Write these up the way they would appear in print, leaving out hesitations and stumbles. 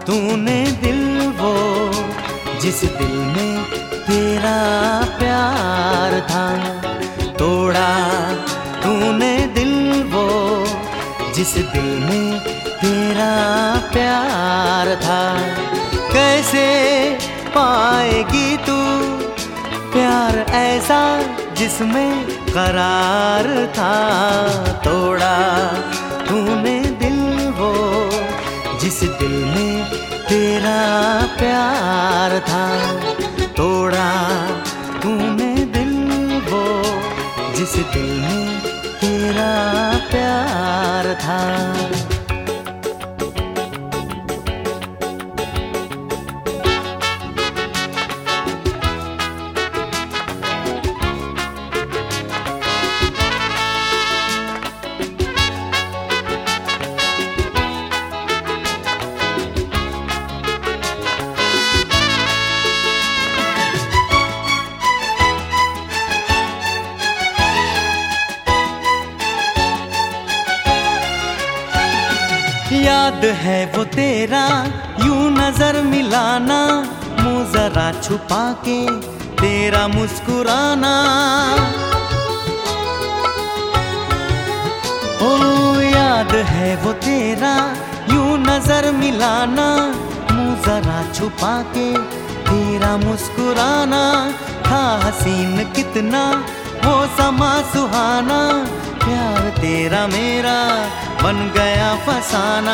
तूने दिल वो जिस दिल में तेरा प्यार था, तोड़ा तूने दिल वो जिस दिल में तेरा प्यार था। कैसे पाएगी तू प्यार ऐसा जिसमें करार था, तोड़ा तूने दिल वो जिस दिल में तेरा प्यार था, तोड़ा तूने दिल वो जिस दिल में तेरा प्यार था। याद है वो तेरा यूं नजर मिलाना, मुँह जरा छुपा के तेरा मुस्कुराना। ओ याद है वो तेरा यूं नजर मिलाना, मुँह जरा छुपा के तेरा मुस्कुराना। था हसीन कितना वो समा सुहाना, प्यार तेरा मेरा बन गया फसाना।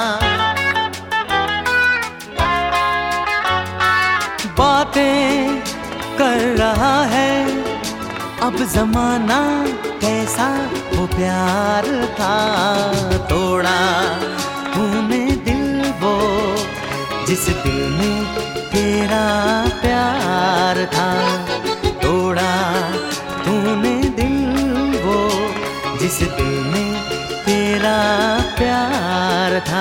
बातें कर रहा है अब जमाना, कैसा वो प्यार था, तोड़ा तूने दिल वो जिस दिल में तेरा प्यार था, तोड़ा तूने दिल वो जिस दिल में तेरा प्यार था।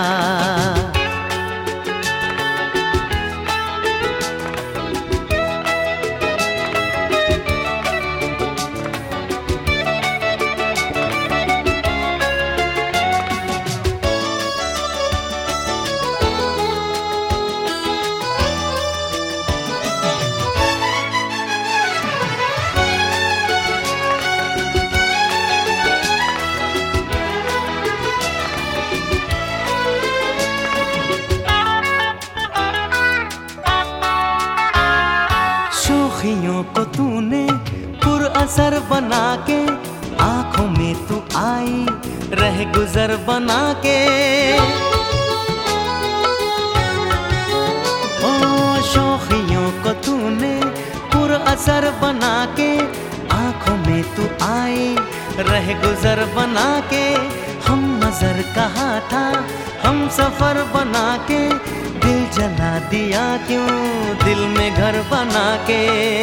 शोखियों को तूने पुरअसर बना के, आंखों में तू आई रह गुजर बना के। ओ शोखियों को तूने पुरअसर बना के, आंखों में तू आई रह गुजर बना के। हम नजर कहा था हम सफर बना के, दिल जला दिया क्यों दिल में घर बना के।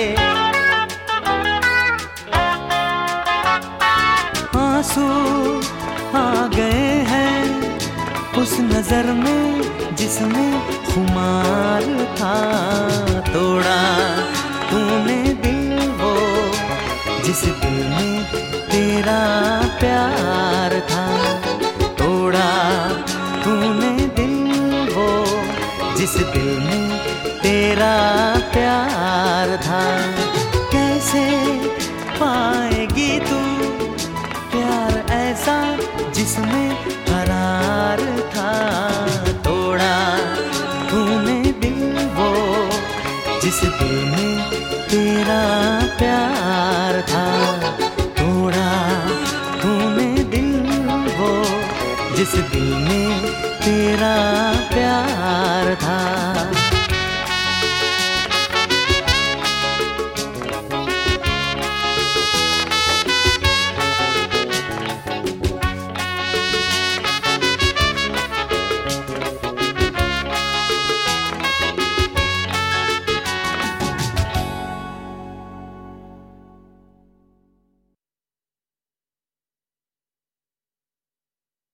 आंसू आ गए हैं उस नजर में जिसमें खुमार था, तोड़ा तूने दिल वो जिस दिल में तेरा प्यार था, तोड़ा तूने दिल वो जिस दिल में तेरा प्यार था। कैसे पाएगी तू प्यार ऐसा जिसमें करार था, तोड़ा तूने दिल वो जिस दिल में तेरा प्यार था, तोड़ा तूने दिल वो जिस दिल में तेरा